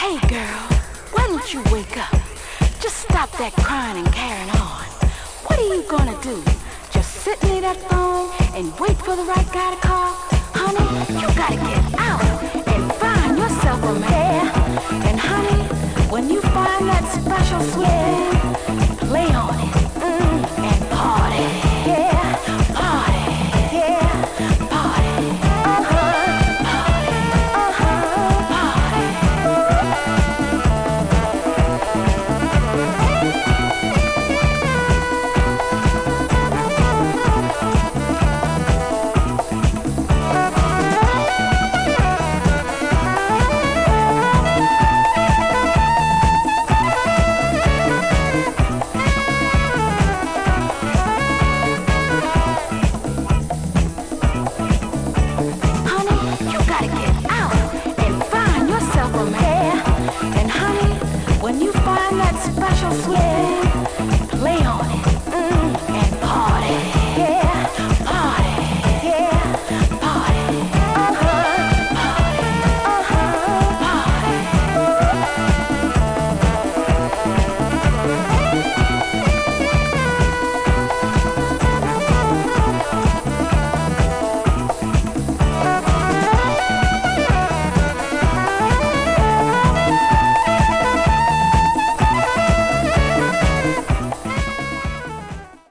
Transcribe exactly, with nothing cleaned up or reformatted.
Hey girl, why don't you wake up? Just stop that crying and carrying on. What are you gonna do? Just sit near that phone and wait for the right guy to call? Honey, you gotta get out and find yourself a man. And honey, when you find that special sweet